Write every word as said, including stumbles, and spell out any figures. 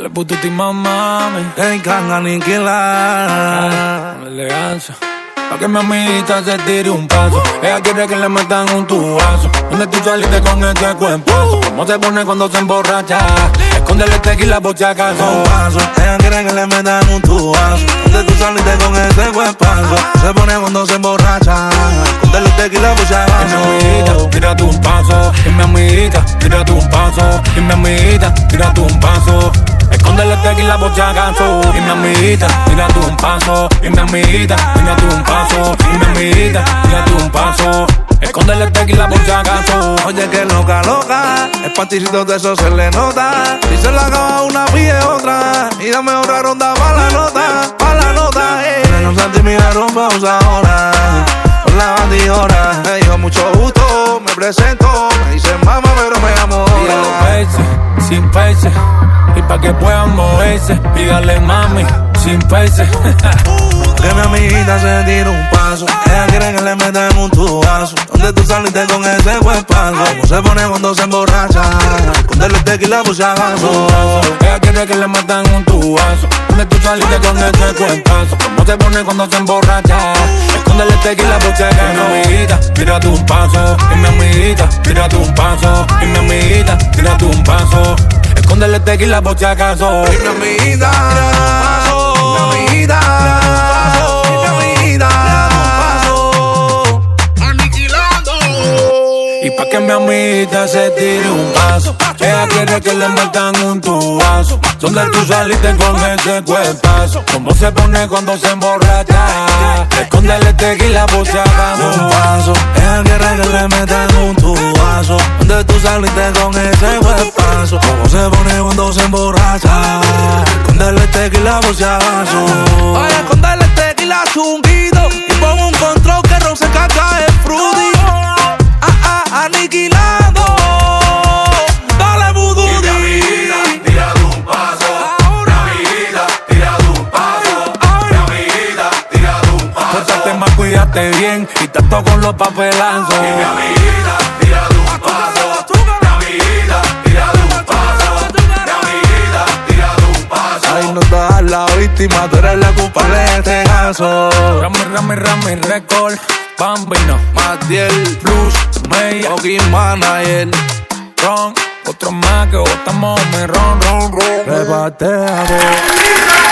Le puto ti mami. Hey, can aniquilar. Con elegancia. Pa' que mi amiguita se tire un paso. Ella quiere que le metan un tubazo. Donde tú saliste con ese cuerpazo. Cómo se pone cuando se emborracha. Escóndele el tequila por si acaso. Un paso. Ella quiere que le metan un tubazo. Donde tú saliste con ese cuerpazo. Se pone cuando se emborracha. Escóndele el tequila por si acaso. Y mi amiguita, tírate un paso. Y mi amiguita, tírate un paso. Y mi amiguita, tírate un paso. Escóndele el tequila por si acaso. Y mi amiguita, tírate un paso. Y mi amiguita, tírate un paso. Y mi amiguita, tírate un paso. Escóndele el tequila por si acaso. Oye, que loca, loca. El panticito de eso se le nota. Si se la acaba una, pide otra. Y dame otra ronda pa' la nota, pa' la nota, eh. No sentí mi pausa ahora. Con la bandijora. Me dijo mucho gusto, me presento. Me dice mamá, pero me amo. Pídale peche, sin peche. Y pa' que puedan moverse, pídale mami, sin peche. Que mi amiguita se tire un paso. Ella quiere que le metan un tubazo. Donde tú saliste con ese cuerpazo. Cómo se pone cuando se emborracha. Escóndele el tequila por si acaso. Ella quiere que le metan un tubazo. Donde tú saliste con ese cuerpazo. Cómo se pone cuando se emborracha. Escóndele el tequila por si acaso. Y mi amiguita, tírate un paso. Y mi amiguita, tírate un paso. Y mi amiguita, tírate un paso. Escóndele el tequila por si acaso. Y mi amiguita, mi amiguita, mi amiguita, aniquilando. Y pa' que mi amiguita se tire un paso. Ella quiere que le metan un tubazo. Donde tú saliste con ese cuerpazo. Cómo se pone cuando se emborracha. Escóndele tequila por si acaso. Un paso. Ella quiere que le metan un tubazo. Donde tú saliste con ese cuerpazo. Cómo se pone cuando se emborracha. Escóndele tequila por si acaso. Oye, escóndele tequila zumbido. Y pon un control que no se caca el fruity. Ah, ah, aniquilando. Dale vudú. Y mi amiguita, tírate un paso. Mi amiguita, tírate un paso. Mi amiguita, tírate un paso. Pórtate más, cuídate bien. Y tanto con los papelazos. Y mi amiguita, tírate un paso. Mi amiguita, tírate un paso. Mi amiguita, tírate un paso. Ay, no estás la víctima, tú eres la culpable de este caso. Rami, Rami, Rami, Record. Bambino, Matiel, Blues, Meya, Oki Manager. Ron. Otro más que botamos, me ron, ron, ron. Rebateado.